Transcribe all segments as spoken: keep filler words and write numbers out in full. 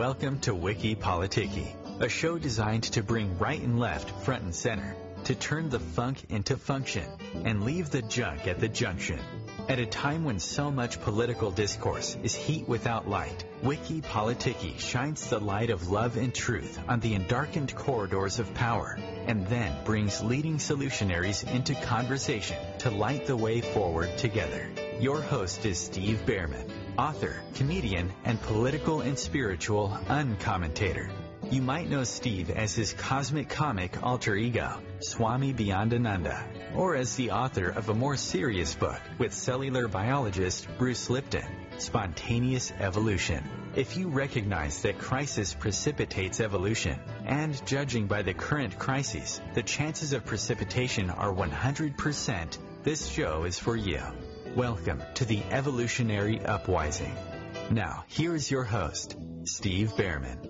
Welcome to Wiki Politiki, a show designed to bring right and left front and center, to turn the funk into function, and leave the junk at the junction. At a time when so much political discourse is heat without light, Wiki Politiki shines the light of love and truth on the endarkened corridors of power, and then brings leading solutionaries into conversation to light the way forward together. Your host is Steve Behrman, author, comedian, and political and spiritual uncommentator. You might know Steve as his cosmic comic alter ego, Swami Beyondananda, or as the author of a more serious book with cellular biologist Bruce Lipton, Spontaneous Evolution. If you recognize that crisis precipitates evolution, and judging by the current crises, the chances of precipitation are one hundred percent, this show is for you. Welcome to the Evolutionary Upwising. Now, here is your host, Steve Behrman.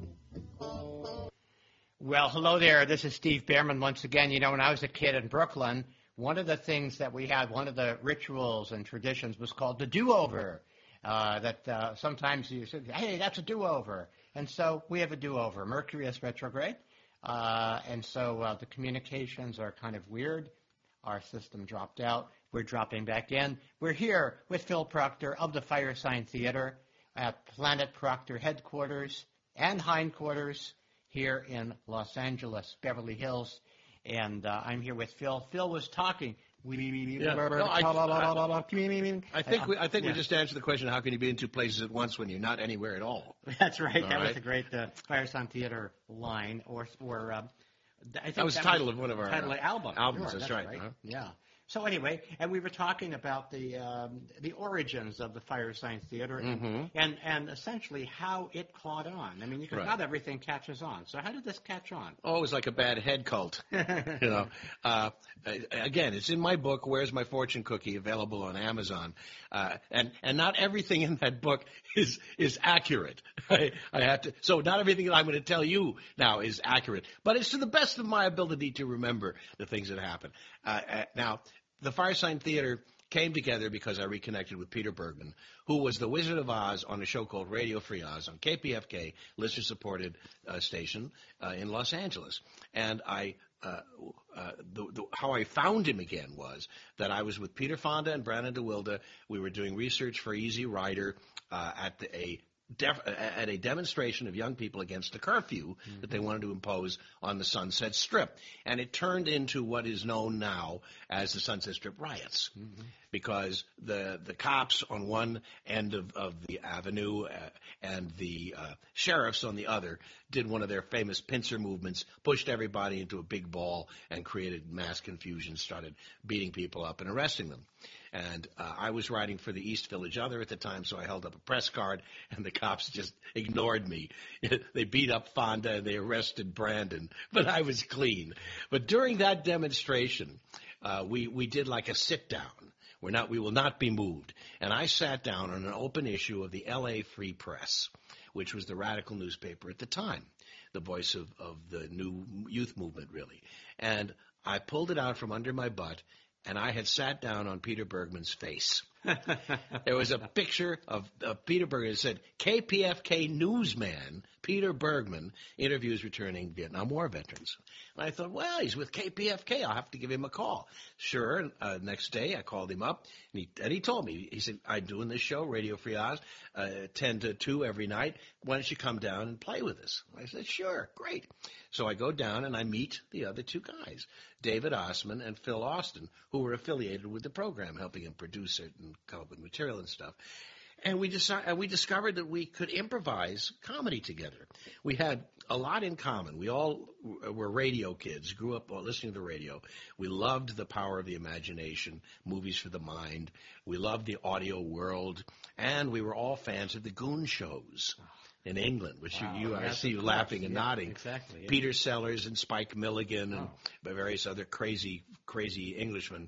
Well, hello there. This is Steve Behrman once again. You know, when I was a kid in Brooklyn, one of the things that we had, one of the rituals and traditions was called the do-over. Uh, that uh, sometimes you said, hey, that's a do-over. And so we have a do-over. Mercury is retrograde. Uh, and so uh, the communications are kind of weird. Our system dropped out. We're dropping back in. We're here with Phil Proctor of the Firesign Theater at Planet Proctor headquarters and hindquarters here in Los Angeles, Beverly Hills. And uh, I'm here with Phil. Phil was talking. Yeah. No, I, I, I think we, I think yeah. we just answered the question, how can you be in two places at once when you're not anywhere at all? That's right. All that right. was a great uh, Firesign Theater line. Or, or uh, I think that was the title of one of our title of album. albums. Sure, that's, that's right. right. Huh? Yeah. So anyway, and we were talking about the um, the origins of the Firesign Theater and, mm-hmm. and and essentially how it caught on. I mean, because right. not everything catches on. So how did this catch on? Oh, it was like a bad head cult. you know, uh, again, it's in my book, Where's My Fortune Cookie, available on Amazon. Uh, and and not everything in that book is is accurate. I, I have to. So not everything that I'm going to tell you now is accurate, but it's to the best of my ability to remember the things that happen. Uh, uh, now. The Firesign Theater came together because I reconnected with Peter Bergman, who was the Wizard of Oz on a show called Radio Free Oz on K P F K, listener-supported uh, station uh, in Los Angeles. And I, uh, uh, the, the, how I found him again was that I was with Peter Fonda and Brandon DeWilde. We were doing research for Easy Rider uh, at the, a Def, at a demonstration of young people against a curfew mm-hmm. that they wanted to impose on the Sunset Strip. And it turned into what is known now as the Sunset Strip riots. Mm-hmm. Because the the cops on one end of, of the avenue uh, and the uh, sheriffs on the other did one of their famous pincer movements, pushed everybody into a big ball and created mass confusion, started beating people up and arresting them. And uh, I was writing for the East Village Other at the time, so I held up a press card, and the cops just ignored me. They beat up Fonda, and they arrested Brandon, but I was clean. But during that demonstration, uh, we, we did like a sit-down. We're not, we will not be moved. And I sat down on an open issue of the L A Free Press, which was the radical newspaper at the time, the voice of, of the new youth movement, really. And I pulled it out from under my butt, and I had sat down on Peter Bergman's face. There was a picture of, of Peter Bergman that said, K P F K newsman Peter Bergman interviews returning Vietnam War veterans. And I thought, well, he's with K P F K. I'll have to give him a call. Sure. Uh, next day, I called him up, and he, and he told me, he said, I'm doing this show, Radio Free Oz, uh, ten to two every night. Why don't you come down and play with us? I said, sure, great. So I go down, and I meet the other two guys, David Osman and Phil Austin, who were affiliated with the program, helping him produce it and come up with material and stuff. And we decided, we discovered that we could improvise comedy together. We had a lot in common. We all were radio kids, grew up listening to the radio. We loved the power of the imagination, movies for the mind. We loved the audio world. And we were all fans of the Goon shows in England, which wow, you, you I see you laughing and yeah, nodding. Exactly. Yeah. Peter Sellers and Spike Milligan and oh. various other crazy, crazy Englishmen.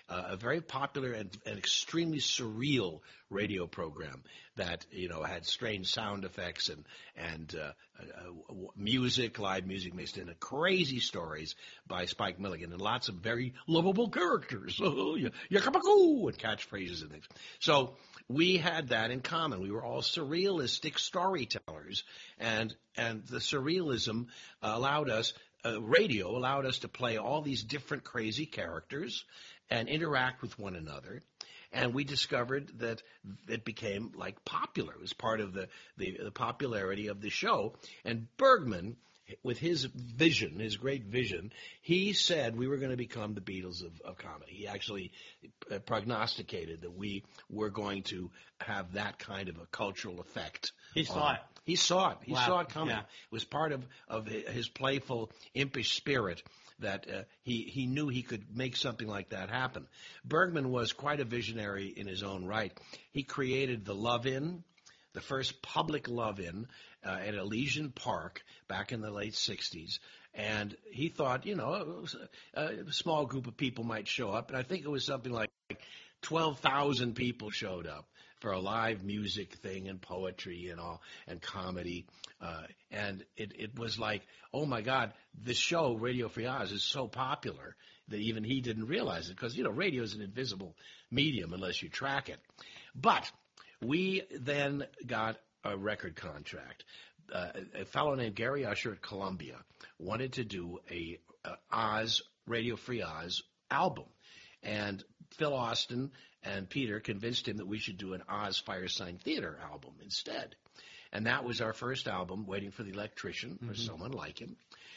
uh, a very popular and, and extremely surreal radio program that, you know, had strange sound effects and and uh, uh, music, live music mixed in, and crazy stories by Spike Milligan, and lots of very lovable characters, oh, yeah, yakabakoo, and catchphrases and things. So we had that in common. We were all surrealistic storytellers, and and the surrealism uh, allowed us, uh, radio allowed us to play all these different crazy characters and interact with one another. And we discovered that it became like popular. It was part of the, the, the popularity of the show. And Bergman, with his vision, his great vision, he said we were going to become the Beatles of, of comedy. He actually uh, prognosticated that we were going to have that kind of a cultural effect. He saw on, it. He saw it. He Wow. saw it coming. Yeah. It was part of, of his playful, impish spirit that uh, he, he knew he could make something like that happen. Bergman was quite a visionary in his own right. He created the Love-In, the first public Love-In uh, at Elysian Park back in the late sixties. And he thought, you know, it was a, a small group of people might show up. And I think it was something like twelve thousand people showed up for a live music thing and poetry and all and comedy. Uh, and it, it was like, oh, my God, this show, Radio Free Oz, is so popular that even he didn't realize it because, you know, radio is an invisible medium unless you track it. But we then got a record contract. Uh, a fellow named Gary Usher at Columbia wanted to do a, a Oz, Radio Free Oz album. And Phil Austin and Peter convinced him that we should do an Oz Firesign Theater album instead. And that was our first album, Waiting for the Electrician, or mm-hmm. Someone Like Him.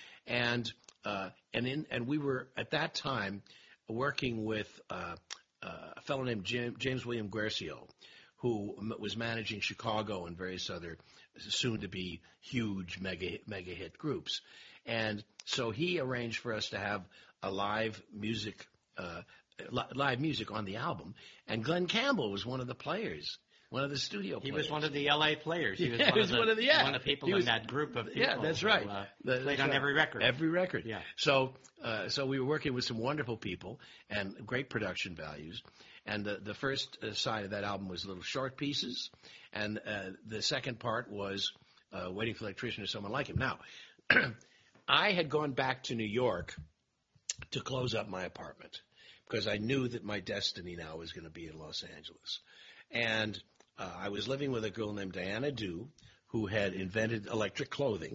And uh, and in and we were, at that time, working with uh, uh, a fellow named James, James William Guercio, who m- was managing Chicago and various other soon-to-be huge mega, mega hit groups. And so he arranged for us to have a live music uh, live music on the album, and Glenn Campbell was one of the players, one of the studio he players. was one of the L A players. He was, yeah, one, he of was the, one of the yeah. one of the people he was, in that group of people. Yeah, that's right. Who, uh, that's played right. on every record. Every record. Yeah. So, uh, so we were working with some wonderful people and great production values. And the, the first uh, side of that album was little short pieces, and uh, the second part was uh, Waiting for the Electrician or Someone Like Him. Now, I had gone back to New York to close up my apartment, because I knew that my destiny now was going to be in Los Angeles. And uh, I was living with a girl named Diana Dew, who had invented electric clothing.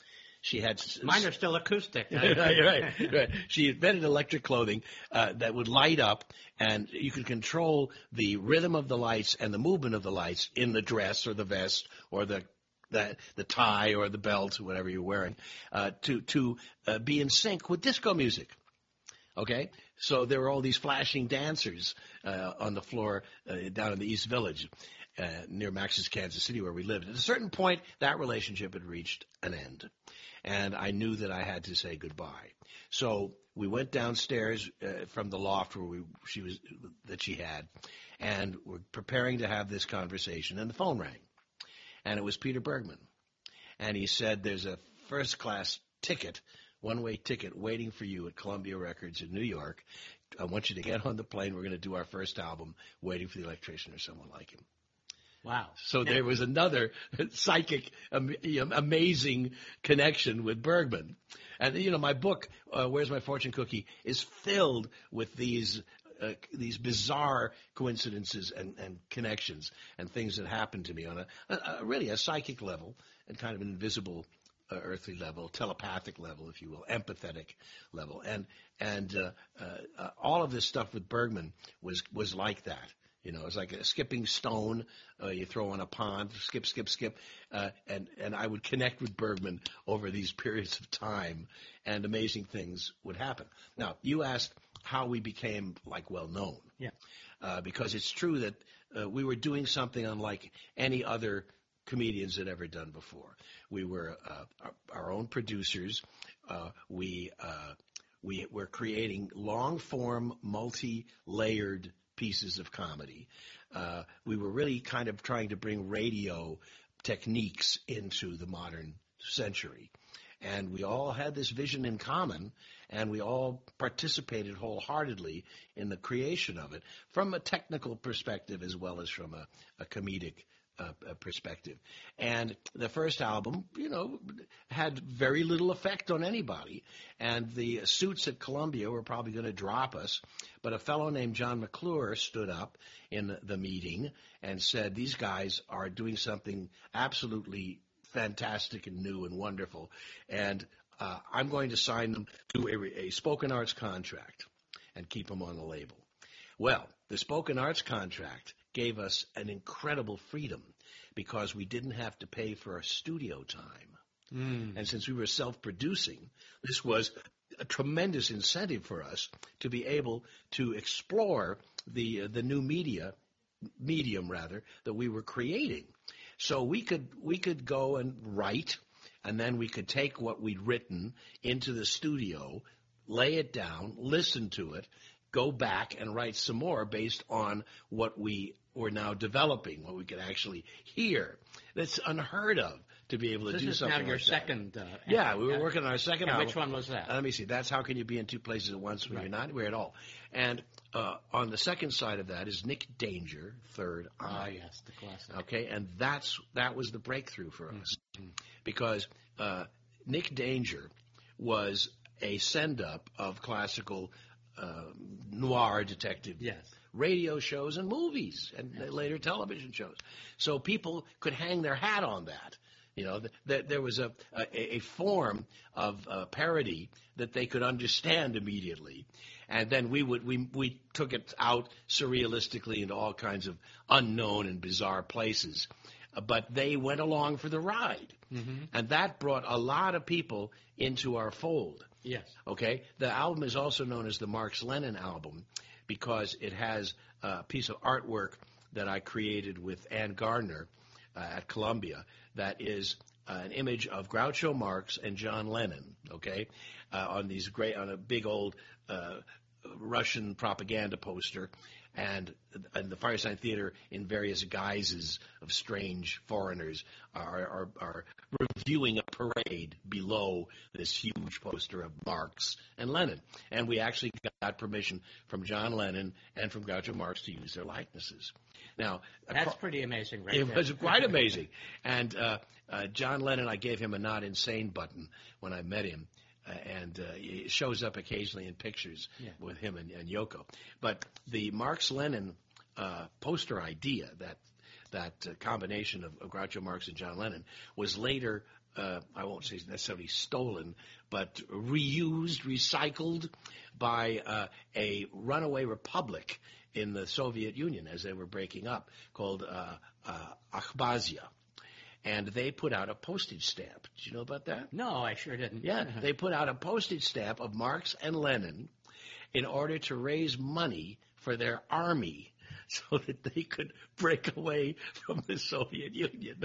She had Mine are still acoustic. right, right, right. She invented electric clothing uh, that would light up, and you could control the rhythm of the lights and the movement of the lights in the dress or the vest or the the, the tie or the belt or whatever you're wearing uh, to to uh, be in sync with disco music. Okay, so there were all these flashing dancers uh, on the floor uh, down in the East Village uh, near Max's Kansas City where we lived. At a certain point, that relationship had reached an end, and I knew that I had to say goodbye. So we went downstairs uh, from the loft where we she was that she had, and we're preparing to have this conversation, and the phone rang, and it was Peter Bergman, and he said, "There's a first-class ticket." One-way ticket waiting for you at Columbia Records in New York. I want you to get on the plane. We're going to do our first album, Waiting for the Electrician or Someone Like Him. Wow. So there was another psychic, am, amazing connection with Bergman. And, you know, my book, uh, Where's My Fortune Cookie, is filled with these uh, these bizarre coincidences and, and connections and things that happened to me on a, a, a really a psychic level and kind of an invisible Uh, earthly level, telepathic level, if you will, empathetic level, and and uh, uh, uh, all of this stuff with Bergman was was like that. You know, it's like a skipping stone uh, you throw in a pond, skip, skip, skip, uh, and and I would connect with Bergman over these periods of time, and amazing things would happen. Now, you asked how we became like well known, yeah, uh, because it's true that uh, we were doing something unlike any other comedians had ever done before. We were uh, our, our own producers. Uh, we uh, we were creating long-form, multi-layered pieces of comedy. Uh, we were really kind of trying to bring radio techniques into the modern century. And we all had this vision in common, and we all participated wholeheartedly in the creation of it from a technical perspective as well as from a, a comedic uh, perspective. And the first album, you know, had very little effect on anybody. And the suits at Columbia were probably going to drop us. But a fellow named John McClure stood up in the meeting and said, these guys are doing something absolutely fantastic and new and wonderful. And uh, I'm going to sign them to a, a spoken arts contract and keep them on the label. Well, the spoken arts contract gave us an incredible freedom because we didn't have to pay for our studio time. Mm. And since we were self-producing, this was a tremendous incentive for us to be able to explore the uh, the new media medium rather that we were creating. So we could we could go and write, and then we could take what we'd written into the studio, lay it down, listen to it, go back and write some more based on what we were now developing, what we could actually hear. That's unheard of to be able to this do something like that. This is now your second uh, Yeah, we were uh, working on our second and album. Which one was that? Uh, let me see. That's How Can You Be in Two Places at Once When right. You're Not Anywhere at All. And uh, on the second side of that is Nick Danger, Third Eye. Ah, yes, the classic. Okay, and that's that was the breakthrough for us. Mm-hmm. Because uh, Nick Danger was a send-up of classical uh, noir detective yes. radio shows and movies and yes. later television shows. So people could hang their hat on that. You know, th- th- there was a, a, a form of uh, parody that they could understand immediately. And then we would we we took it out surrealistically into all kinds of unknown and bizarre places. Uh, but they went along for the ride. Mm-hmm. And that brought a lot of people into our fold. Yes. Okay? The album is also known as the Marx Lenin album because it has a piece of artwork that I created with Ann Gardner uh, at Columbia that is uh, an image of Groucho Marx and John Lennon, okay, uh, on these great on a big old uh, Russian propaganda poster, and, and the Firesign Theater in various guises of strange foreigners are, are, are reviewing a parade below this huge poster of Marx and Lenin. And we actually got permission from John Lennon and from Groucho Marx to use their likenesses. Now, that's pretty amazing, right? It there. was quite amazing. And uh, uh, John Lennon, I gave him a not insane button when I met him. Uh, and uh, it shows up occasionally in pictures yeah. with him and, and Yoko. But the Marx-Lenin uh, poster idea, that that uh, combination of, of Groucho Marx and John Lennon, was later, uh, I won't say necessarily stolen, but reused, recycled by uh, a runaway republic in the Soviet Union as they were breaking up called uh, uh, Abkhazia. And they put out a postage stamp. Did you know about that? No, I sure didn't. Yeah, they put out a postage stamp of Marx and Lenin in order to raise money for their army so that they could break away from the Soviet Union.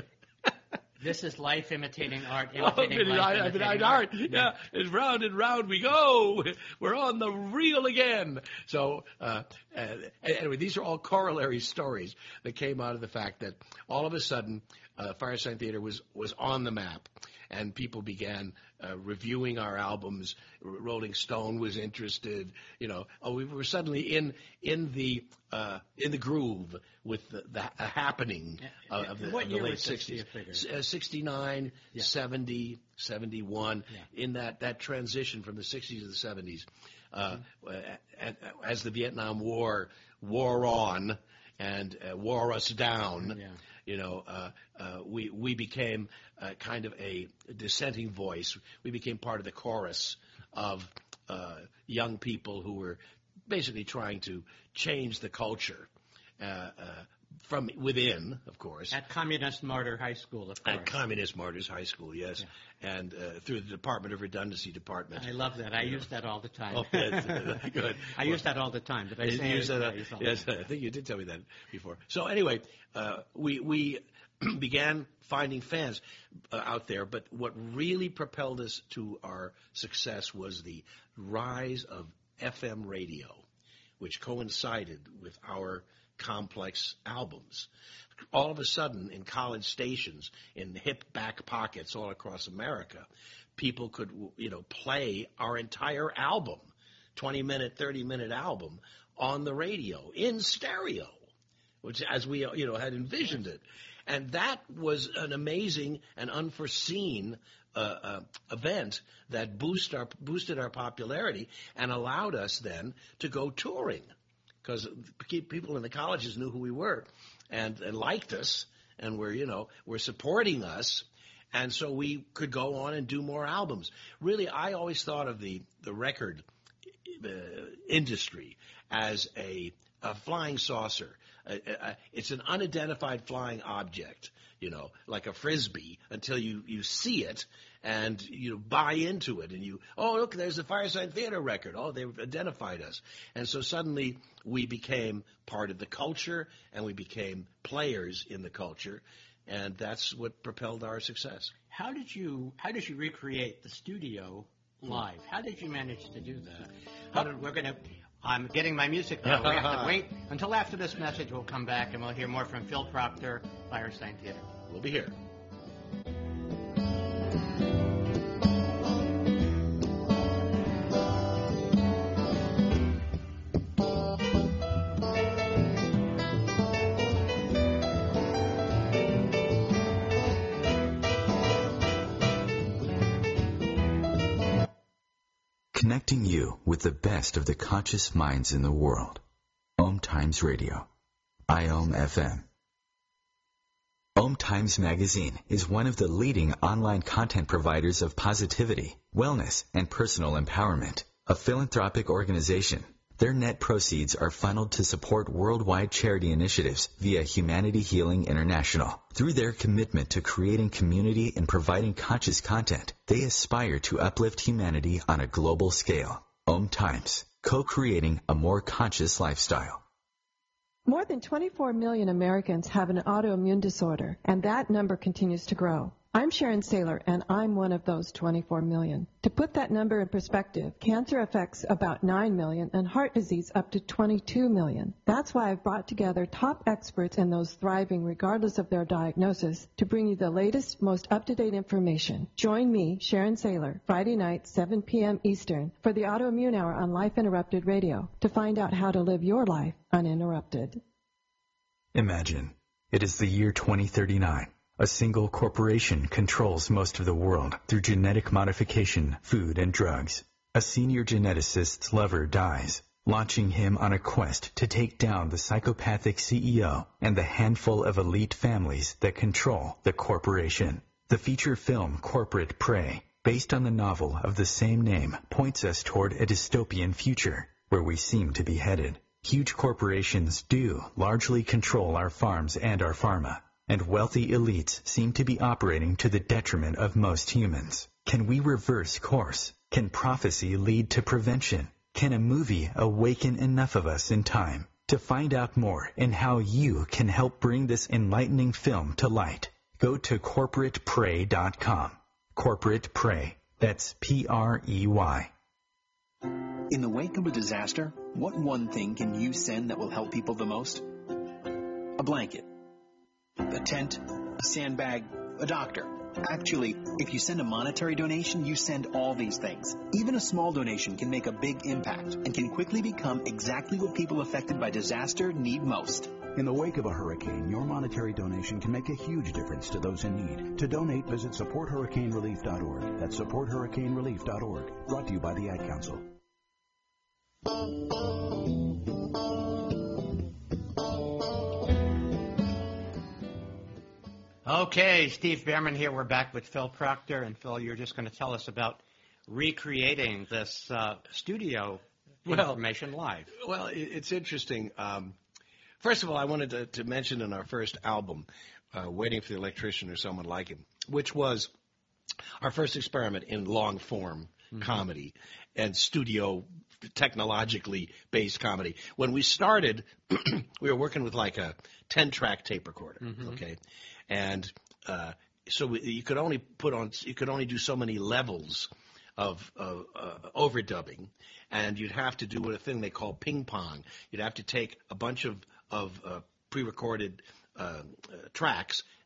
This is life imitating art, imitating oh, life, I, imitating I, I, art. art. Yeah, it's round and round we go. We're on the reel again. So, uh, uh, anyway, these are all corollary stories that came out of the fact that all of a sudden uh, Firesign Theater was, was on the map, and people began uh, reviewing our albums. Rolling Stone was interested. You know, oh, we were suddenly in in the uh, in the groove with the, the uh, happening uh, of the, what of the year late was sixties. S- uh, sixty-nine, yeah. seventy, seventy-one, yeah. in that, that transition from the sixties to the seventies. Uh, mm-hmm. As the Vietnam War wore on and uh, wore us down, yeah. you know, uh, uh, we we became uh, kind of a dissenting voice. We became part of the chorus of uh, young people who were basically trying to change the culture uh, uh, from within, of course. At Communist Martyr High School, of course. At Communist Martyrs High School, yes. Yeah. And uh, through the Department of Redundancy Department. I love that. I you use know. that all the time. Oh, that's, uh, good. I well, use that all the time. Did I say use that? Uh, yes, I I think you did tell me that before. So anyway, uh, we we began finding fans uh, out there, but what really propelled us to our success was the rise of F M radio, which coincided with our complex albums. All of a sudden, in college stations, in hip back pockets all across America, people could, you know, play our entire album, twenty minute, thirty minute album on the radio in stereo, which as we, you know, had envisioned it. And that was an amazing and unforeseen uh, uh, event that boost our, boosted our popularity and allowed us then to go touring, because people in the colleges knew who we were and, and liked us and were, you know, were supporting us. And so we could go on and do more albums. Really, I always thought of the, the record uh, industry as a, a flying saucer. Uh, uh, it's an unidentified flying object, you know, like a Frisbee, until you, you see it and you buy into it. And you, oh, look, there's the Fireside Theater record. Oh, they've identified us. And so suddenly we became part of the culture, and we became players in the culture. And that's what propelled our success. How did you How did you recreate the studio live? How did you manage to do that? How did, we're going to... I'm getting my music now. We have to wait until after this message. We'll come back and we'll hear more from Phil Proctor, Fireside Theater. We'll be here. Connecting you with the best of the conscious minds in the world. Om Times Radio. I O M F M. Om Times Magazine is one of the leading online content providers of positivity, wellness, and personal empowerment. A philanthropic organization. Their net proceeds are funneled to support worldwide charity initiatives via Humanity Healing International. Through their commitment to creating community and providing conscious content, they aspire to uplift humanity on a global scale. Om Times, co-creating a more conscious lifestyle. More than twenty-four million Americans have an autoimmune disorder, and that number continues to grow. I'm Sharon Saylor, and I'm one of those twenty-four million. To put that number in perspective, cancer affects about nine million and heart disease up to twenty-two million. That's why I've brought together top experts and those thriving regardless of their diagnosis to bring you the latest, most up-to-date information. Join me, Sharon Saylor, Friday night, seven p.m. Eastern, for the Autoimmune Hour on Life Interrupted Radio to find out how to live your life uninterrupted. Imagine, it is the year twenty thirty-nine. A single corporation controls most of the world through genetic modification, food, and drugs. A senior geneticist's lover dies, launching him on a quest to take down the psychopathic C E O and the handful of elite families that control the corporation. The feature film Corporate Prey, based on the novel of the same name, points us toward a dystopian future where we seem to be headed. Huge corporations do largely control our farms and our pharma. And wealthy elites seem to be operating to the detriment of most humans. Can we reverse course? Can prophecy lead to prevention? Can a movie awaken enough of us in time? To find out more and how you can help bring this enlightening film to light, go to corporate prey dot com. Corporate Prey. That's P R E Y. In the wake of a disaster, what one thing can you send that will help people the most? A blanket. A tent, a sandbag, a doctor. Actually, if you send a monetary donation, you send all these things. Even a small donation can make a big impact and can quickly become exactly what people affected by disaster need most. In the wake of a hurricane, your monetary donation can make a huge difference to those in need. To donate, visit support hurricane relief dot org. That's support hurricane relief dot org. Brought to you by the Ad Council. Okay, Steve Behrman here. We're back with Phil Proctor. And, Phil, you're just going to tell us about recreating this uh, studio well, information live. Well, it's interesting. Um, first of all, I wanted to, to mention in our first album, uh, Waiting for the Electrician or Someone Like Him, which was our first experiment in long-form mm-hmm. comedy and studio technologically based comedy. When we started, we were working with like a ten-track tape recorder, mm-hmm. okay? And uh, so we, you could only put on, you could only do so many levels of uh, uh, overdubbing, and you'd have to do a thing they call ping pong. You'd have to take a bunch of of uh, pre-recorded uh, uh, tracks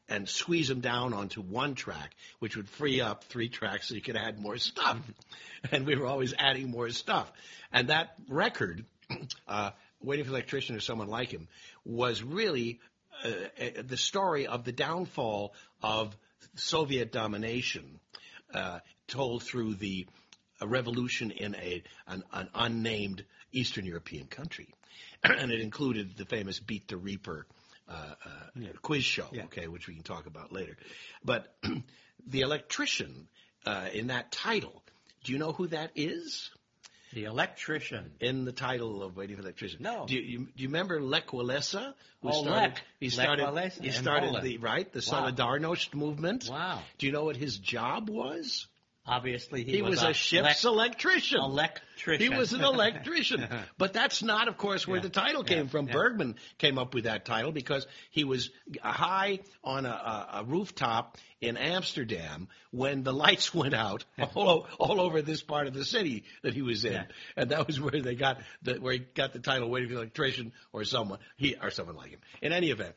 and squeeze them down onto one track, which would free up three tracks so you could add more stuff. And we were always adding more stuff. And that record, uh, Waiting for the Electrician or Someone Like Him, was really uh, the story of the downfall of Soviet domination, uh, told through the a revolution in a an, an unnamed Eastern European country. And it included the famous Beat the Reaper uh, uh, yeah. quiz show, yeah. okay, which we can talk about later. But the electrician uh, in that title, do you know who that is? The electrician. In the title of Waiting for the Electrician. No. Do you, do you remember Lech Walesa? Who oh, started, Lech. He started, Lech Walesa he started Poland. the, right, the Wow. Solidarność movement. Wow. Do you know what his job was? Obviously, he, he was, was a, a ship's lec- electrician. Electrician. He was an electrician. But that's not, of course, where yeah. the title came yeah. from. Yeah. Bergman came up with that title because he was high on a, a, a rooftop in Amsterdam when the lights went out all, all over this part of the city that he was in, yeah. and that was where they got the, where he got the title "Waiting for the Electrician" or someone he or someone like him. In any event.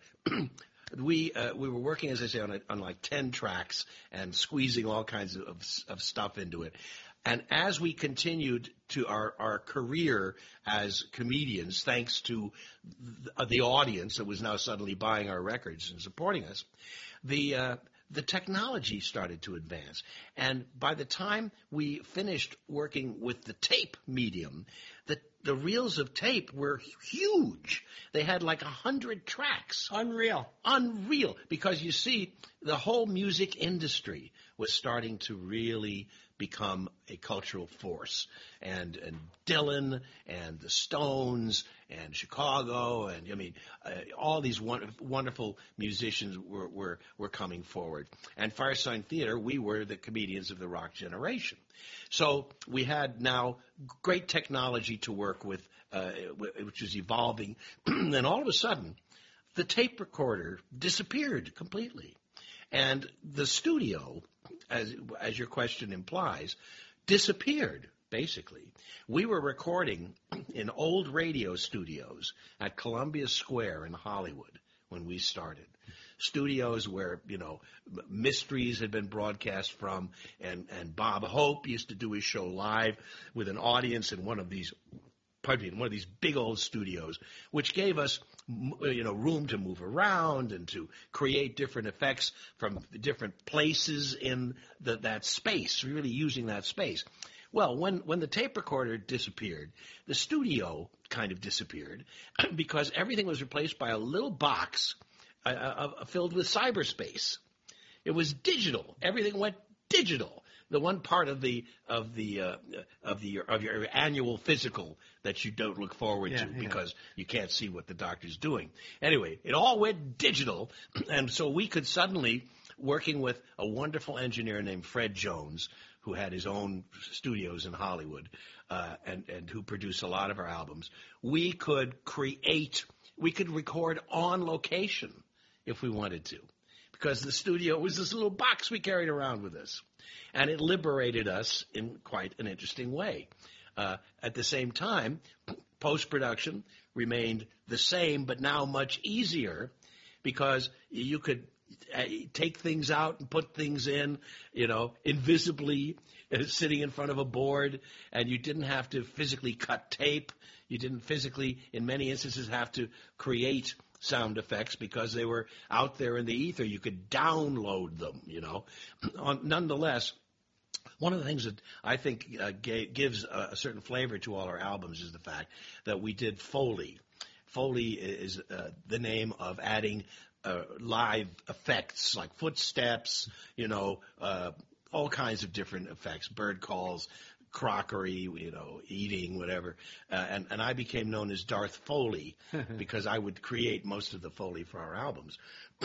We uh, we were working, as I say, on, a, on like ten tracks and squeezing all kinds of, of stuff into it. And as we continued to our, our career as comedians, thanks to the, the audience that was now suddenly buying our records and supporting us, the uh, the technology started to advance. And by the time we finished working with the tape medium, the the reels of tape were huge. They had like a hundred tracks. Unreal. Unreal. Because you see, the whole music industry was starting to really become a cultural force. And and Dylan and the Stones and Chicago and, I mean, uh, all these won- wonderful musicians were, were, were coming forward. And Firesign Theater, we were the comedians of the rock generation. So we had now great technology to work with, uh, which was evolving. Then all of a sudden, the tape recorder disappeared completely. And the studio, as as your question implies, disappeared, basically. We were recording in old radio studios at Columbia Square in Hollywood when we started. Studios where, you know, Mysteries had been broadcast from, and, and Bob Hope used to do his show live with an audience in one of these, pardon me, in one of these big old studios, which gave us, you know, room to move around and to create different effects from different places in the, that space, really using that space. Well, when, when the tape recorder disappeared, the studio kind of disappeared because everything was replaced by a little box uh, uh, filled with cyberspace. It was digital. Everything went digital. The one part of the of the uh, of the of your annual physical that you don't look forward yeah, to yeah. because you can't see what the doctor's doing. Anyway, it all went digital, and so we could suddenly, working with a wonderful engineer named Fred Jones, who had his own studios in Hollywood, uh, and and who produced a lot of our albums, we could create, we could record on location if we wanted to, because the studio was this little box we carried around with us. And it liberated us in quite an interesting way. Uh, at the same time, post-production remained the same, but now much easier, because you could uh, take things out and put things in, you know, invisibly, uh, sitting in front of a board, and you didn't have to physically cut tape. You didn't physically, in many instances, have to create sound effects because they were out there in the ether. You could download them, you know. Nonetheless, one of the things that I think uh, g- gives a, a certain flavor to all our albums is the fact that we did Foley. Foley is uh, the name of adding uh, live effects like footsteps, you know, uh, all kinds of different effects, bird calls, crockery, you know, eating, whatever. Uh, and, and I became known as Darth Foley because I would create most of the Foley for our albums.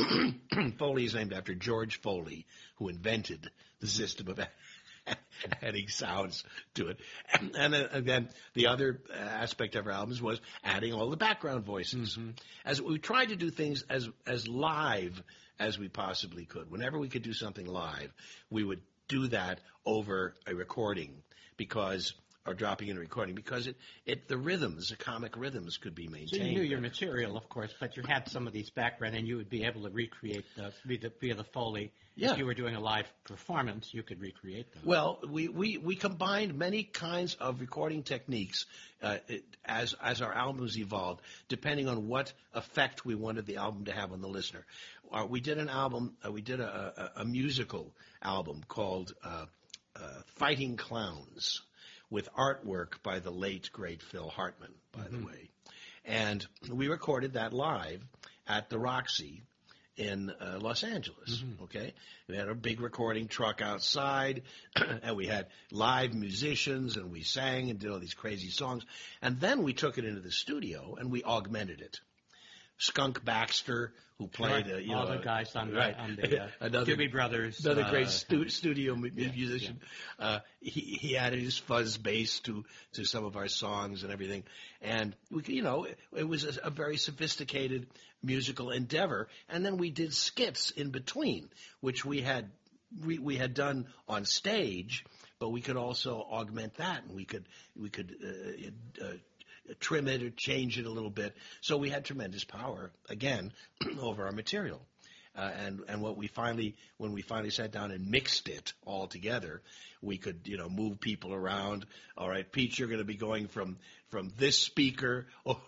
Foley is named after George Foley, who invented the system of adding sounds to it. And, and then again, the other aspect of our albums was adding all the background voices. Mm-hmm. As we tried to do things as as live as we possibly could. Whenever we could do something live, we would do that over a recording, because or dropping in a recording because it, it the rhythms, the comic rhythms could be maintained. So you knew your material, of course, but you had some of these background, and you would be able to recreate the, via, the, via the Foley. Yeah. If you were doing a live performance, you could recreate them. Well, we, we, we combined many kinds of recording techniques uh, it, as as our albums evolved, depending on what effect we wanted the album to have on the listener. Uh, we did an album, uh, we did a, a, a musical album called uh, uh, Fighting Clowns, with artwork by the late, great Phil Hartman, by mm-hmm. the way. And we recorded that live at the Roxy in uh, Los Angeles, mm-hmm. okay? We had a big recording truck outside, and we had live musicians, and we sang and did all these crazy songs. And then we took it into the studio, and we augmented it. Skunk Baxter, who played, uh, you all know, the guys on the, right. on the uh, another, Doobie Brothers, another uh, great stu- studio mu- yeah, musician. Yeah. Uh, he he added his fuzz bass to to some of our songs and everything, and we, you know, it, it was a, a very sophisticated musical endeavor. And then we did skits in between, which we had we, we had done on stage, but we could also augment that, and we could we could. Uh, uh, trim it or change it a little bit. So we had tremendous power, again, over our material. Uh, and, and what we finally, when we finally sat down and mixed it all together, we could, you know, move people around. All right, Pete, you're going to be going from, from this speaker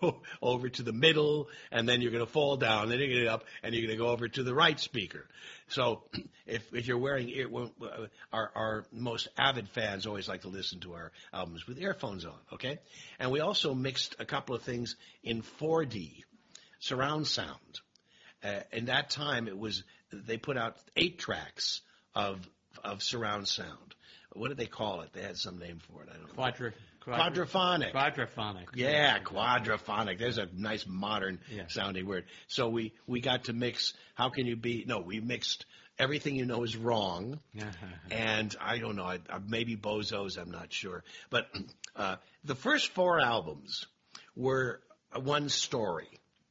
over to the middle, and then you're going to fall down, then you're going to get up, and you're going to go over to the right speaker. So if, if you're wearing ear, our, our most avid fans always like to listen to our albums with earphones on, okay? And we also mixed a couple of things in four D, surround sound. Uh, in that time, it was they put out eight tracks of of surround sound. What did they call it? They had some name for it. I don't know. Quadra, quadra, quadraphonic. Quadraphonic. Yeah, quadraphonic. There's a nice modern yeah. sounding word. So we, we got to mix. How can you be? No, we mixed Everything You Know Is Wrong, and I don't know. I, I, maybe Bozos. I'm not sure. But uh, the first four albums were one story.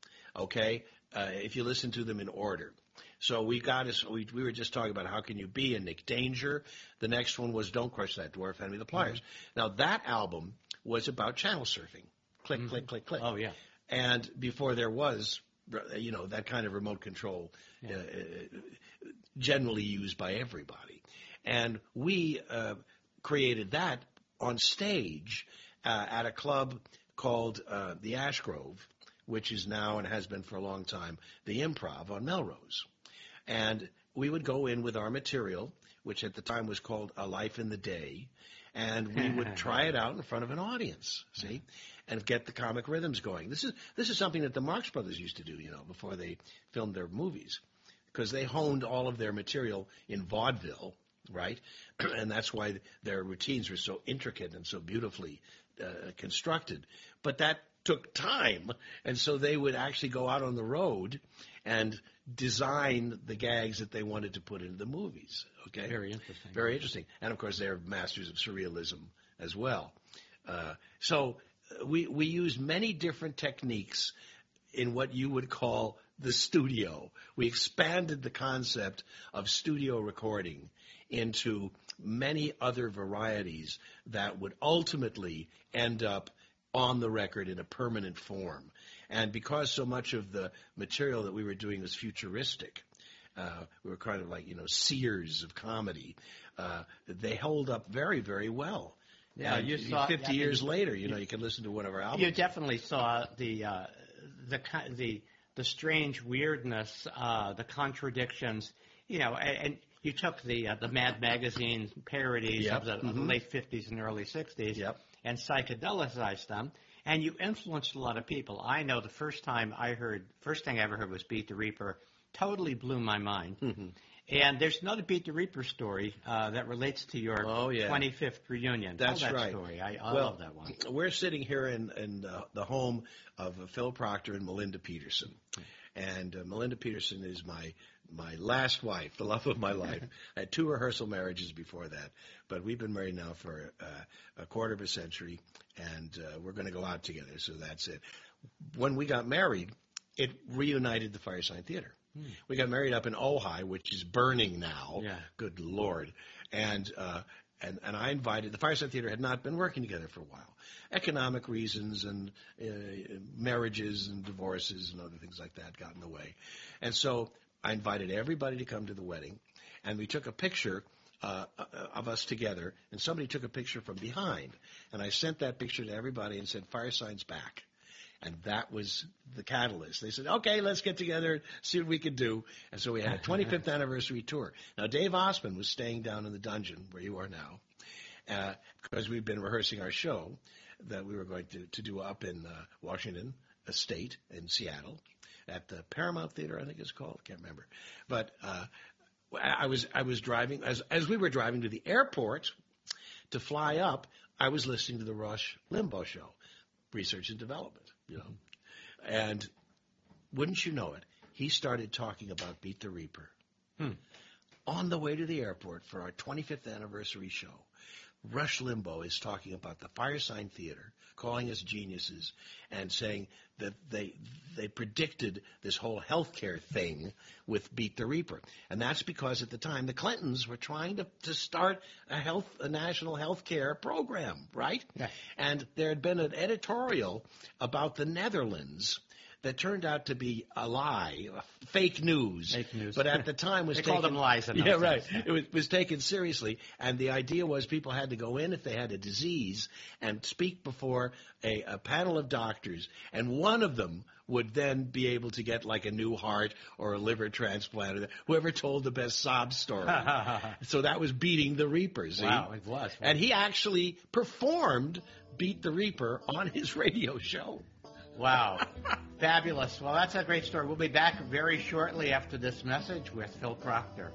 Okay. Uh, if you listen to them in order. So we got us, we, we were just talking about How Can You Be and Nick Danger. The next one was Don't Crush That Dwarf, Hand Me the Pliers. Mm-hmm. Now that album was about channel surfing. Click, mm-hmm. click, click, click. Oh, yeah. And before there was, you know, that kind of remote control yeah. uh, generally used by everybody. And we uh, created that on stage uh, at a club called uh, the Ash Grove, which is now and has been for a long time the Improv on Melrose. And we would go in with our material, which at the time was called A Life in the Day, and we would try it out in front of an audience, see, and get the comic rhythms going. This is this is something that the Marx Brothers used to do, you know, before they filmed their movies, because they honed all of their material in vaudeville, right? And that's why their routines were so intricate and so beautifully uh, constructed. But that took time, and so they would actually go out on the road and design the gags that they wanted to put into the movies. Okay, very interesting. Very interesting, and of course they're masters of surrealism as well. Uh, so we we use many different techniques in what you would call the studio. We expanded the concept of studio recording into many other varieties that would ultimately end up on the record in a permanent form. And because so much of the material that we were doing was futuristic, uh, we were kind of like, you know, seers of comedy, uh, they hold up very, very well. Yeah, and you saw fifty I mean, years later, you know, you can listen to one of our albums. You definitely saw the uh, the the the strange weirdness, uh, the contradictions, you know, and, and you took the uh, the Mad Magazine parodies yep. of, the, mm-hmm. of the late fifties and early sixties yep. and psychedelicized them, and you influenced a lot of people. I know the first time I heard, first thing I ever heard was Beat the Reaper, totally blew my mind. Mm-hmm. And there's another Beat the Reaper story uh, that relates to your oh, yeah. twenty-fifth reunion. That's Tell that right. story. I, I well, love that one. We're sitting here in, in uh, the home of uh, Phil Proctor and Melinda Peterson. And uh, Melinda Peterson is my my last wife, the love of my life. I had two rehearsal marriages before that, but we've been married now for uh, a quarter of a century, and uh, we're going to go out together, so that's it. When we got married, it reunited the Firesign Theater. Hmm. We got married up in Ojai, which is burning now. Yeah. Good Lord. And uh, and, and I invited, the Fireside Theater had not been working together for a while. Economic reasons and uh, marriages and divorces and other things like that got in the way. And so I invited everybody to come to the wedding, and we took a picture uh, of us together, and somebody took a picture from behind. And I sent that picture to everybody and said, Fireside's back. And that was the catalyst. They said, okay, let's get together, see what we can do. And so we had a twenty-fifth anniversary tour. Now, Dave Osmond was staying down in the dungeon where you are now, uh, because we've been rehearsing our show that we were going to, to do up in uh, Washington State in Seattle at the Paramount Theater, I think it's called. I can't remember. But uh, I was I was driving, as as we were driving to the airport to fly up, I was listening to the Rush Limbaugh show, Research and Development. You know, and wouldn't you know it, he started talking about Beat the Reaper. Hmm. On the way to the airport for our twenty-fifth anniversary show, Rush Limbaugh is talking about the Fireside Theater, calling us geniuses, and saying that they they predicted this whole healthcare thing with Beat the Reaper. And that's because at the time the Clintons were trying to, to start a health a national health care program, right? Yeah. And there had been an editorial about the Netherlands that turned out to be a lie, fake news. Fake news. But at the time was they taken, called them lies. In those yeah, days. right. It was, was taken seriously, and the idea was people had to go in if they had a disease and speak before a, a panel of doctors, and one of them would then be able to get like a new heart or a liver transplant, or whoever told the best sob story. So that was Beating the Reaper. See? Wow, it was. And he actually performed Beat the Reaper on his radio show. Wow. Fabulous. Well, that's a great story. We'll be back very shortly after this message with Phil Proctor.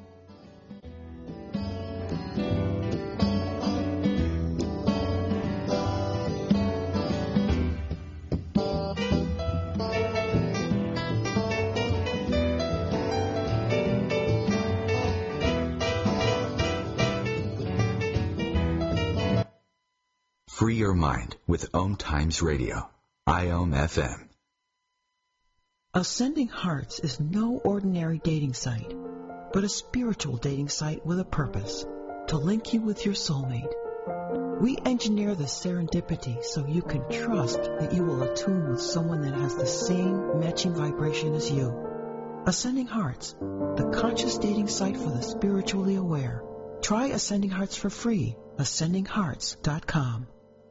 Free your mind with Om Times Radio. I O M F M. Ascending Hearts is no ordinary dating site, but a spiritual dating site with a purpose, to link you with your soulmate. We engineer the serendipity so you can trust that you will attune with someone that has the same matching vibration as you. Ascending Hearts, the conscious dating site for the spiritually aware. Try Ascending Hearts for free, ascending hearts dot com.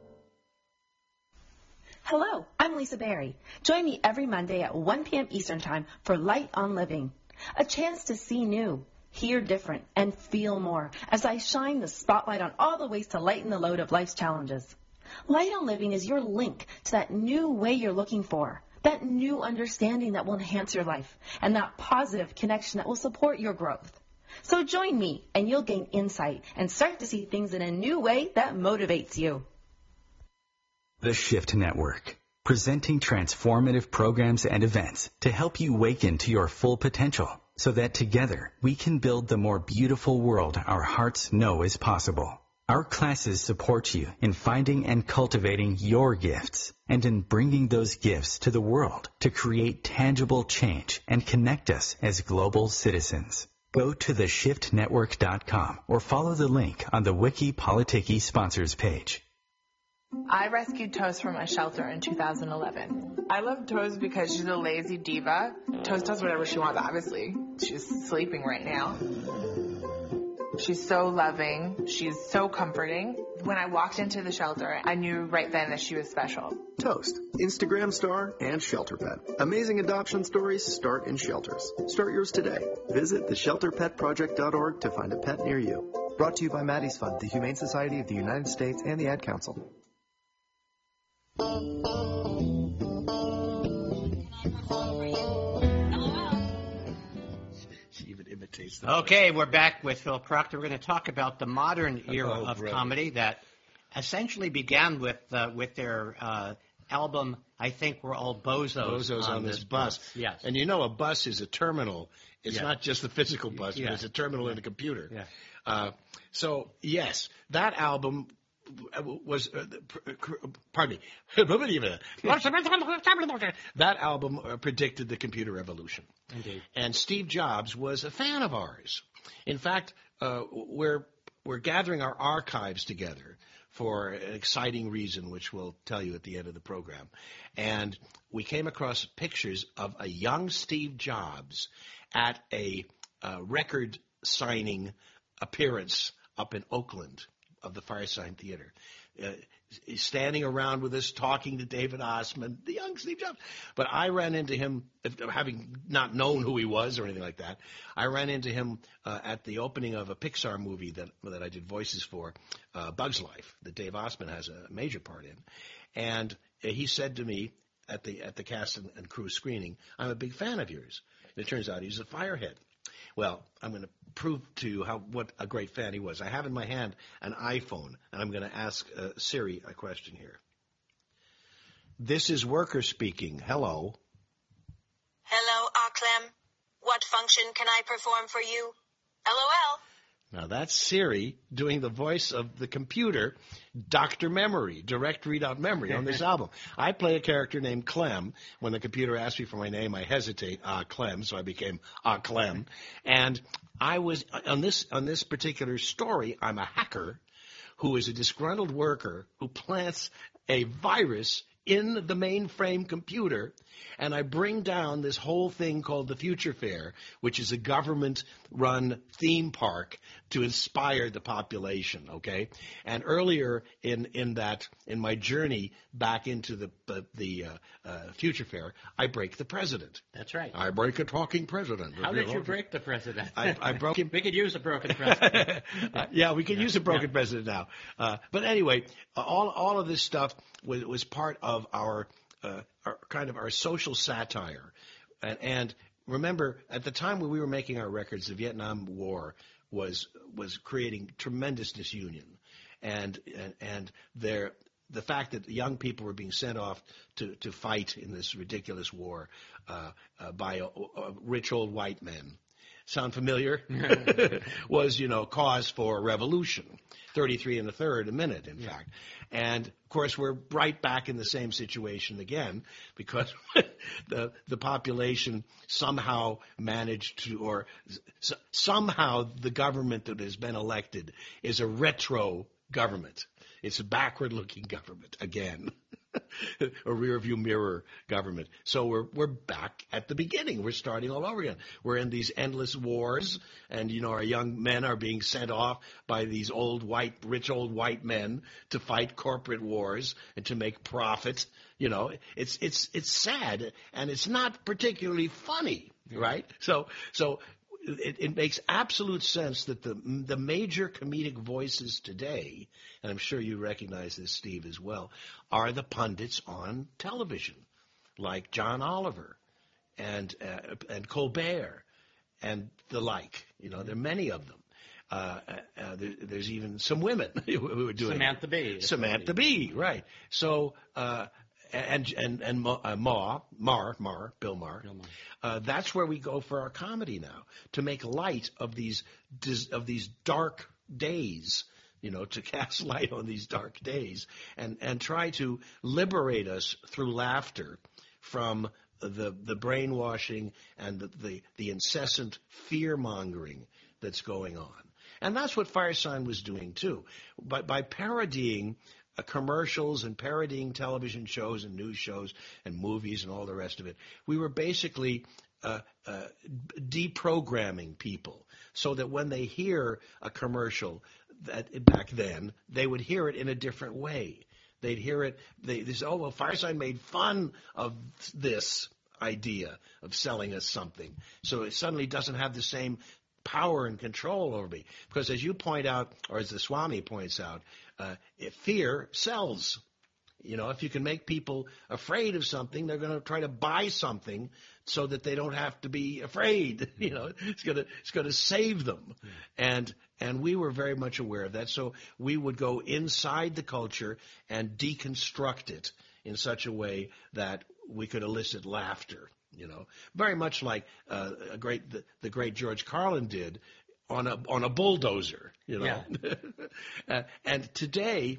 Hello, I'm Lisa Berry. Join me every Monday at one p.m. Eastern Time for Light on Living, a chance to see new, hear different, and feel more as I shine the spotlight on all the ways to lighten the load of life's challenges. Light on Living is your link to that new way you're looking for, that new understanding that will enhance your life, and that positive connection that will support your growth. So join me, and you'll gain insight and start to see things in a new way that motivates you. The Shift Network, presenting transformative programs and events to help you waken to your full potential so that together we can build the more beautiful world our hearts know is possible. Our classes support you in finding and cultivating your gifts and in bringing those gifts to the world to create tangible change and connect us as global citizens. Go to the shift network dot com or follow the link on the Wiki Politiki sponsors page. I rescued Toast from a shelter in two thousand eleven. I love Toast because she's a lazy diva. Toast does whatever she wants, obviously. She's sleeping right now. She's so loving. She's so comforting. When I walked into the shelter, I knew right then that she was special. Toast, Instagram star and shelter pet. Amazing adoption stories start in shelters. Start yours today. Visit the shelter pet project dot org to find a pet near you. Brought to you by Maddie's Fund, the Humane Society of the United States, and the Ad Council. She even imitates the Okay, we're back with Phil Proctor. We're going to talk about the modern era Oh, of brother. comedy that essentially began with uh, with their uh, album, I Think We're All Bozos, Bozos on, this bus. Yes. And you know a bus is a terminal. It's Yeah. not just the physical bus, Yeah. but it's a terminal in a computer. Yeah. Uh, so, yes, that album was, uh, pardon me, that album uh, predicted the computer revolution. Indeed. And Steve Jobs was a fan of ours. In fact, uh, we're we're gathering our archives together for an exciting reason, which we'll tell you at the end of the program. And we came across pictures of a young Steve Jobs at a uh, record signing appearance up in Oakland of the Firesign Theater. Uh, he's standing around with us, talking to David Ossman, the young Steve Jobs. But I ran into him, having not known who he was or anything like that. I ran into him uh, at the opening of a Pixar movie that that I did voices for, uh, Bug's Life, that Dave Ossman has a major part in. And he said to me at the at the cast and, and crew screening, "I'm a big fan of yours." And it turns out he's a firehead. Well, I'm going to prove to you how what a great fan he was. I have in my hand an iPhone, and I'm going to ask uh, Siri a question here. This is Worker speaking. Hello. Hello, Clem. What function can I perform for you? LOL. Now, that's Siri doing the voice of the computer, Doctor Memory, Direct Readout Memory on this album. I play a character named Clem. When the computer asked me for my name, I hesitate, Ah Clem, so I became Ah Clem. And I was, on this, on this particular story, I'm a hacker who is a disgruntled worker who plants a virus in the mainframe computer, and I bring down this whole thing called the Future Fair, which is a government-run theme park to inspire the population, okay? And earlier in, in that, in my journey back into the, the, the uh, uh, Future Fair, I break the president. That's right. I break a talking president. How did you break the president? I, I broke him. We could use a broken president. uh, yeah, we could yeah. use a broken yeah. president now. Uh, but anyway, all all of this stuff was, was part of our, uh, our kind of our social satire. And, and remember, at the time when we were making our records, the Vietnam War was was creating tremendous disunion, and and and there. The fact that young people were being sent off to, to fight in this ridiculous war uh, uh, by uh, uh, rich old white men, sound familiar? was, you know, cause for revolution. thirty-three and a third a minute, in yeah. fact. And, of course, we're right back in the same situation again because the the population somehow managed to, or s- somehow the government that has been elected is a retro government. It's a backward-looking government again, a rear-view mirror government. So we're we're back at the beginning. We're starting all over again. We're in these endless wars, and you know our young men are being sent off by these old white, rich old white men to fight corporate wars and to make profit. You know, it's it's it's sad, and it's not particularly funny, right? So so. It, it makes absolute sense that the the major comedic voices today, and I'm sure you recognize this, Steve, as well, are the pundits on television, like John Oliver and uh, and Colbert and the like. You know, there are many of them. Uh, uh, there, there's even some women who are doing Samantha Bee. Samantha Bee, right? So. Uh, And and and uh, Ma, Mar, Mar, Bill Maher. Bill Maher. Uh, that's where we go for our comedy now, to make light of these of these dark days, you know, to cast light on these dark days, and and try to liberate us through laughter from the the brainwashing and the the, the incessant fear mongering that's going on. And that's what Firesign was doing too, by by parodying Uh, commercials and parodying television shows and news shows and movies and all the rest of it. We were basically uh, uh, deprogramming people so that when they hear a commercial that back then, they would hear it in a different way. They'd hear it, they, they say, oh, well, Firesign made fun of this idea of selling us something. So it suddenly doesn't have the same power and control over me. Because as you point out, or as the Swami points out, uh, if fear sells. You know, if you can make people afraid of something, they're going to try to buy something so that they don't have to be afraid. You know, it's going to it's going to save them. Mm. And and we were very much aware of that. So we would go inside the culture and deconstruct it in such a way that we could elicit laughter. You know, very much like uh, a great the, the great George Carlin did on a on a bulldozer. You know, yeah. uh, and today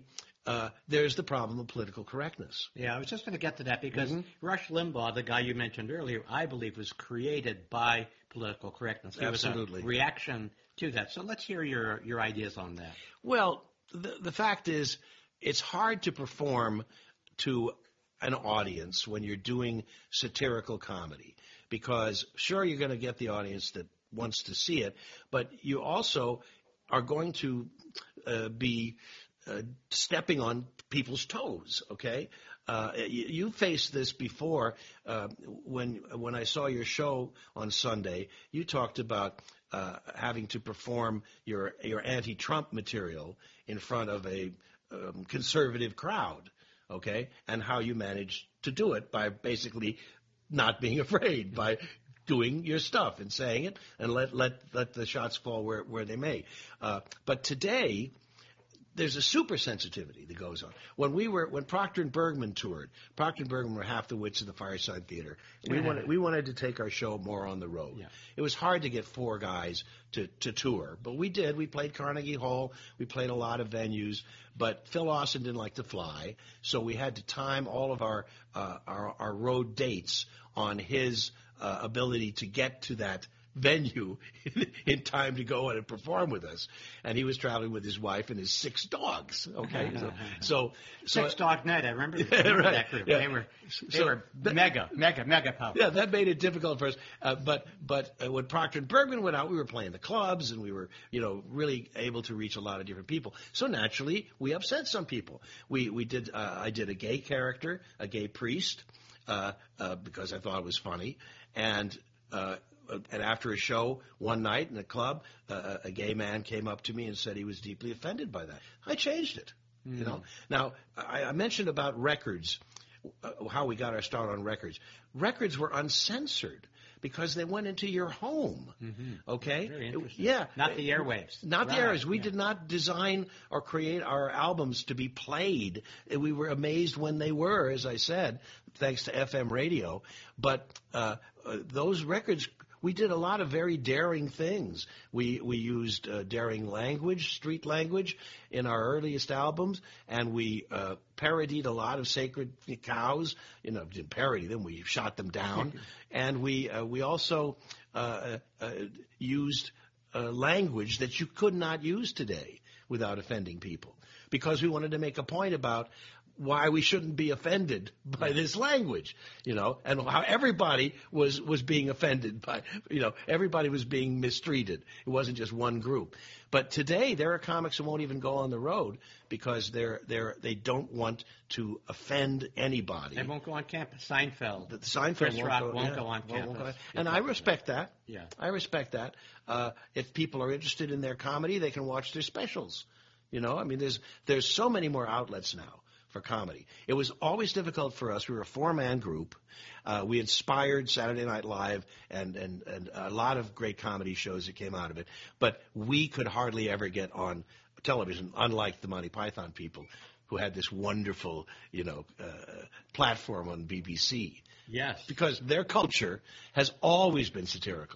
uh, there's the problem of political correctness. Yeah, I was just going to get to that because Mm-hmm. Rush Limbaugh, the guy you mentioned earlier, I believe was created by political correctness. It Absolutely. was a reaction to that. So let's hear your, your ideas on that. Well, the, the fact is, it's hard to perform to an audience when you're doing satirical comedy because, sure, you're going to get the audience that wants to see it, but you also are going to uh, be uh, stepping on people's toes, okay? Uh, you, you faced this before uh, when when I saw your show on Sunday. You talked about uh, having to perform your your anti-Trump material in front of a um, conservative crowd, okay, and how you managed to do it by basically not being afraid, by doing your stuff and saying it, and let let let the shots fall where where they may. Uh, but today, there's a super sensitivity that goes on. When we were when Procter and Bergman toured, Procter and Bergman were half the wits of the Fireside Theater. We Yeah. wanted we wanted to take our show more on the road. Yeah. It was hard to get four guys to to tour, but we did. We played Carnegie Hall. We played a lot of venues. But Phil Austin didn't like to fly, so we had to time all of our uh, our, our road dates on his uh, ability to get to that venue in time to go in and perform with us. And he was traveling with his wife and his six dogs. Okay, so so, so Six Dog Night, I remember, I remember right, that group. yeah. They were they So were that- mega, mega, mega powerful. yeah, that made it difficult for us. Uh, but but uh, when Procter and Bergman went out, we were playing the clubs, and we were you know really able to reach a lot of different people. So naturally, we upset some people. We we did. Uh, I did a gay character, a gay priest, uh, uh, because I thought it was funny, and. Uh, And after a show one night in a club, uh, a gay man came up to me and said he was deeply offended by that. I changed it. You know. Now I, I mentioned about records, uh, how we got our start on records. Records were uncensored because they went into your home. Okay. Very interesting. Yeah. Not the airwaves. Not the Right, airwaves. We yeah. did not design or create our albums to be played. We were amazed when they were, as I said, thanks to F M radio. But uh, uh, those records. We did a lot of very daring things. We we used uh, daring language, street language, in our earliest albums, and we uh, parodied a lot of sacred cows. You know, didn't parody them; we shot them down, and we uh, we also uh, uh, used uh, language that you could not use today without offending people, because we wanted to make a point about why we shouldn't be offended by this language, you know, and how everybody was, was being offended by, you know, everybody was being mistreated. It wasn't just one group. But today there are comics who won't even go on the road because they're, they're, they don't want to offend anybody. They won't go on campus. Seinfeld. The Seinfeld Chris won't Rock go, won't yeah, go on won't- won't campus. go- And I respect that. Yeah. I respect that. Uh, if people are interested in their comedy, they can watch their specials. You know, I mean, there's there's so many more outlets now for comedy. It was always difficult for us. We were a four-man group. Uh, we inspired Saturday Night Live and, and, and a lot of great comedy shows that came out of it. But we could hardly ever get on television, unlike the Monty Python people, who had this wonderful, you know, uh, platform on B B C. Yes. Because their culture has always been satirical.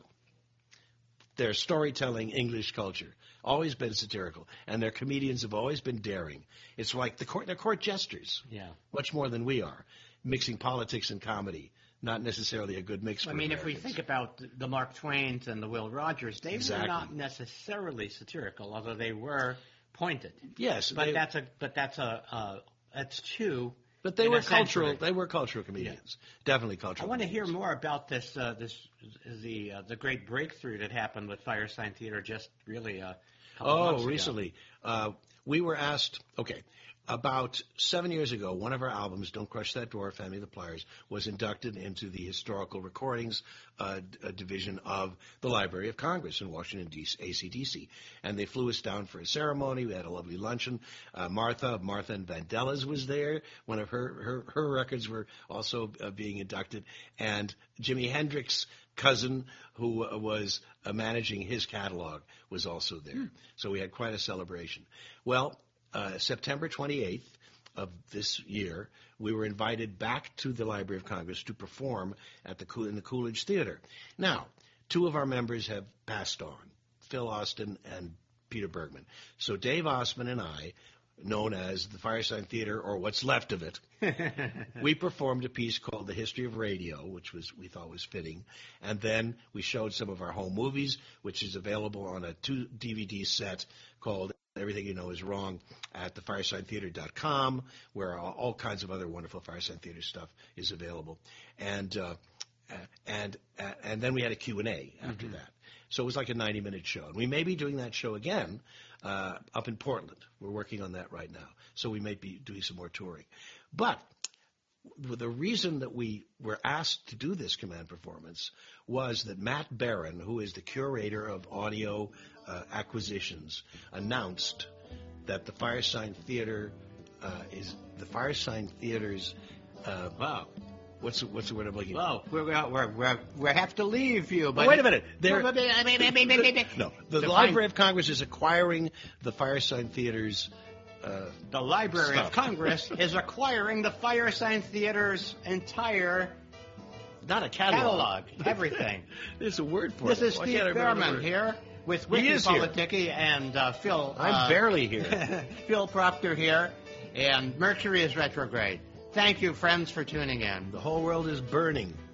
Their storytelling English culture always been satirical, and their comedians have always been daring. It's like the court, they're court jesters, Yeah. much more than we are, mixing politics and comedy. Not necessarily a good mix for I mean, if we Americans. think about the Mark Twains and the Will Rogers, they Exactly. were not necessarily satirical, although they were pointed. Yes, but they- that's a but that's a uh, that's two. But they in were a century. cultural. They were cultural comedians. Definitely I cultural. want to hear comedians. more about this uh, this the uh, the great breakthrough that happened with Firesign Theater just really a couple Oh, months ago. recently. Uh, we were asked, okay, about seven years ago, one of our albums, Don't Crush That Door, Family of the Pliers, was inducted into the Historical Recordings uh, d- uh, Division of the Library of Congress in Washington, D C, A C D C. And they flew us down for a ceremony. We had a lovely luncheon. Uh, Martha, Martha and Vandellas was there. One of her, her, her records were also uh, being inducted. And Jimi Hendrix' cousin, who uh, was uh, managing his catalog, was also there. So we had quite a celebration. Well, uh, September twenty-eighth of this year, we were invited back to the Library of Congress to perform at the Cool- in the Coolidge Theater. Now, two of our members have passed on, Phil Austin and Peter Bergman. So Dave Osman and I known as the Firesign Theater, or what's left of it, we performed a piece called The History of Radio, which was we thought was fitting. And then we showed some of our home movies, which is available on a two D V D set called Everything You Know Is Wrong at the firesign theater dot com, where all, all kinds of other wonderful Firesign Theater stuff is available. And uh, and uh, and then we had a Q and A after mm-hmm. that. So it was like a ninety-minute show. And we may be doing that show again uh, up in Portland. We're working on that right now. So we may be doing some more touring. But the reason that we were asked to do this command performance was that Matt Barron, who is the curator of audio uh, acquisitions, announced that the Firesign Theater uh, is the Firesign Theater's uh, wow. What's the, what's the word I'm looking for? Oh, we're we're we're we have to leave you. But oh, wait a minute. There, no, the, the Library of Congress is acquiring the Firesign Theater's. Uh, the Library stuff. of Congress is acquiring the Firesign Theater's entire not a catalog, catalog everything. There's a word for this it. This is Why Steve Behrman here with Wiki Politicki and uh, Phil. I'm uh, barely here. Phil Proctor here, and Mercury is retrograde. Thank you, friends, for tuning in. The whole world is burning.